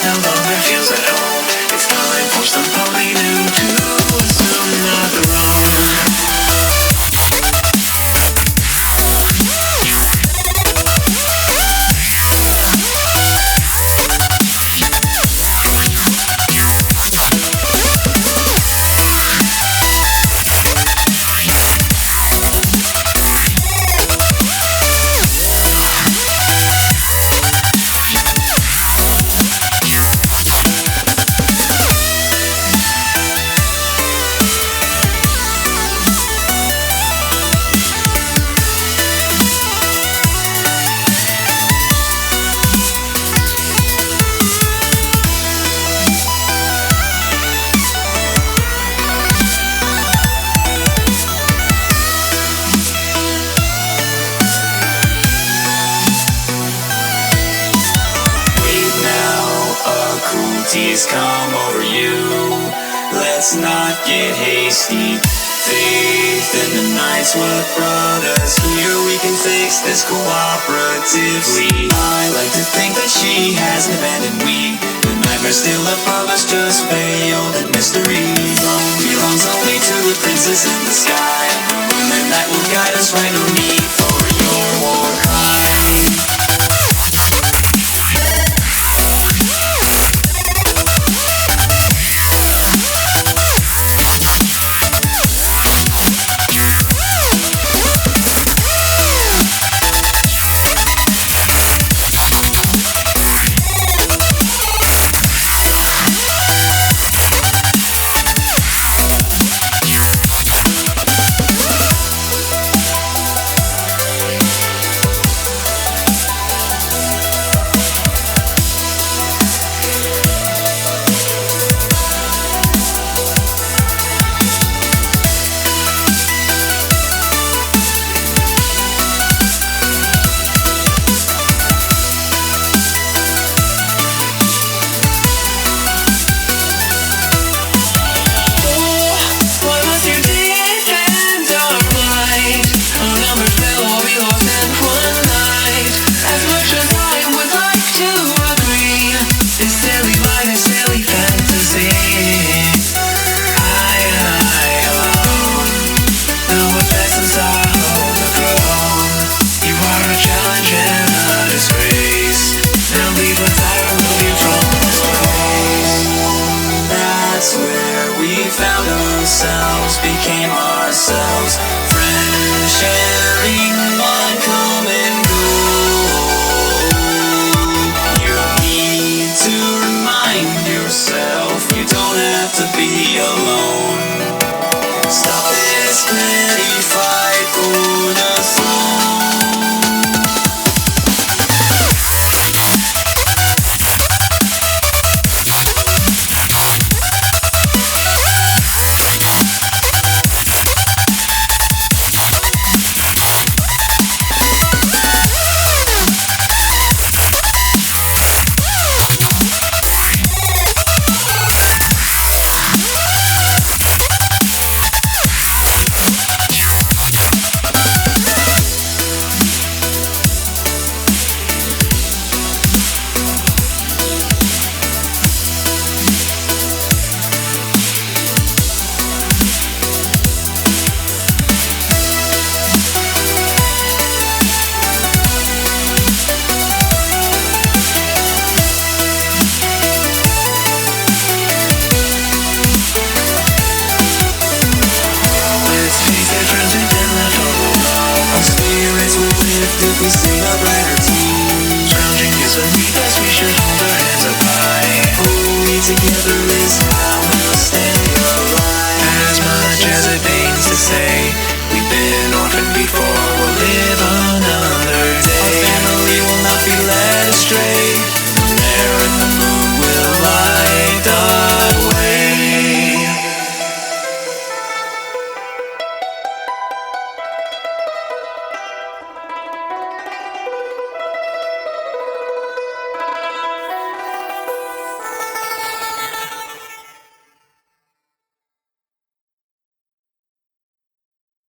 no longer feels at home. It's time for somebody new to assume the throne. Cruelties come over you. Let's not get hasty. Faith in the night's what brought us here. We can fix this cooperatively. I like to think that she hasn't abandoned me. The nightmare's still above us, just veiled in mystery. Throne belongs only to the princess in the sky. When the night will guide us right, no need for your war cry. Became ourselves, friends sharing one common goal. You need to remind yourself you don't have to be alone. Stop this petty fight for the throne. If we sing a brighter tune, scrounging is beneath us, we should hold our hands up high. Only together is how we'll stay alive. As much as it pains to say, we've been orphaned before, we'll live another day. Our family will not be led astray.